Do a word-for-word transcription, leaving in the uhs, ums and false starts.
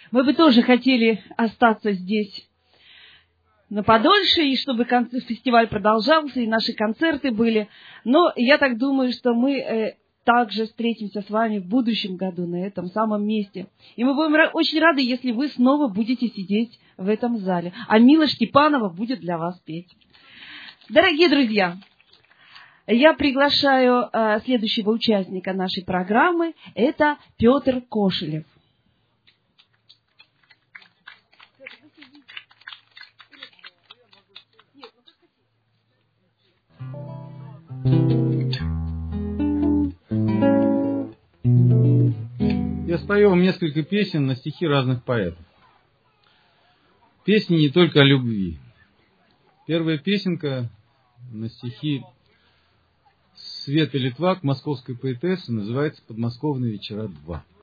Мы бы тоже хотели остаться здесь на подольше, и чтобы фестиваль продолжался, и наши концерты были. Но я так думаю, что мы э, также встретимся с вами в будущем году на этом самом месте. И мы будем очень рады, если вы снова будете сидеть в этом зале. А Мила Штепанова будет для вас петь. Дорогие друзья, я приглашаю э, следующего участника нашей программы. Это Петр Кошелев. Я спою вам несколько песен на стихи разных поэтов. Песни не только о любви. Первая песенка на стихи Светы Литвак, московской поэтессы, называется «Подмосковные вечера два».